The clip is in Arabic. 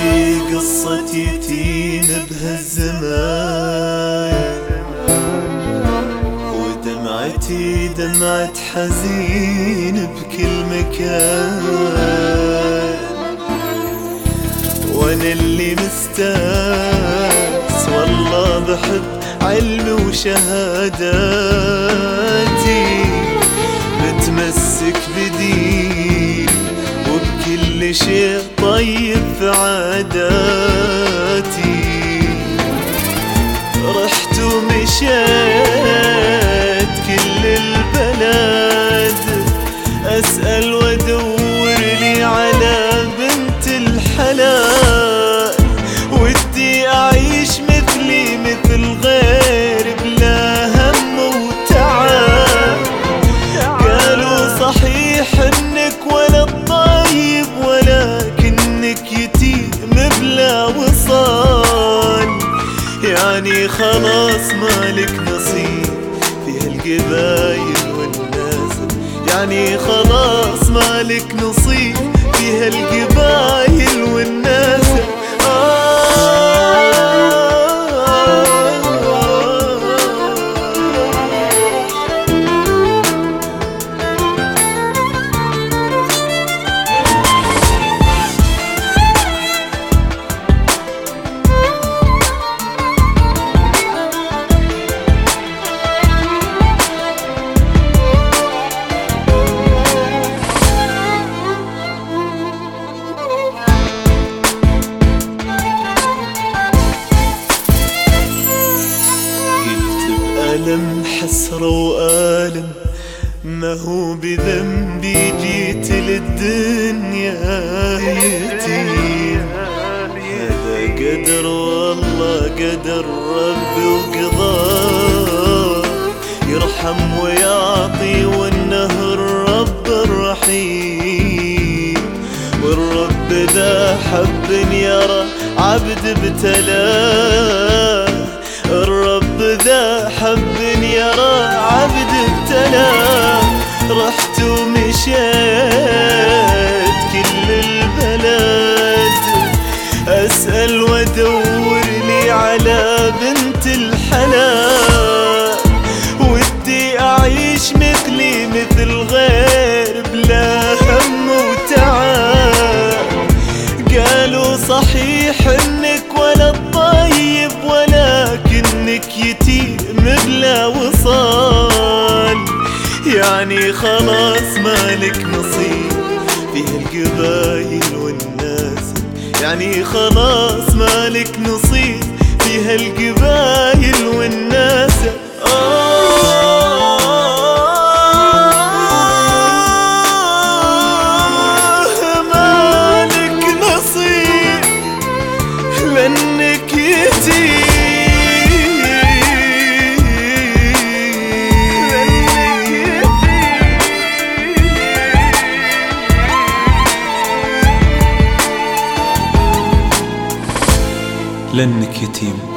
في قصة يتيم بهالزمان، ودمعتي دمعة حزين بكل مكان، وانا اللي مستانس والله بحب علمي وشهاداتي، متمسك بديني وبكل شيء طيب في عاداتي. رحت ومشيت كل البلد أسأل وأدور لي على بنت الحلال، ودي أعيش مثلي مثل غير بلا هم وتعب. قالوا صحيح إنك ولد طيب ولكنك يتيم بلا وصال، يعني خلاص مالك نصيب في هالقبايل والناسب، يعني خلاص مالك نصيب في هالقبايل والناسب. ألم حسرة وآلم، ما هو بذنبي جيت للدنيا يتيم، هذا قدر والله قدر ربي وقضاه، يرحم ويعطي وإنه الرب الرحيم، والرب ذا حب يرى عبد ابتلاه، الرب ذا حب يرى عبد ابتلاه. رحت ومشيت كل البلد أسأل وأدور لي على بنت الحلال، ودي أعيش مثلي مثل غير بلا هم وتعب. قالوا صحيح إنك ولد طيب ولكنك يتيم بلا وصال، يعني خلاص مالك نصيب في هالقبايل والناس، يعني خلاص مالك نصيب في هالقبايل والناس. مالك نصيب لأنك يتيم. لأنك يتيم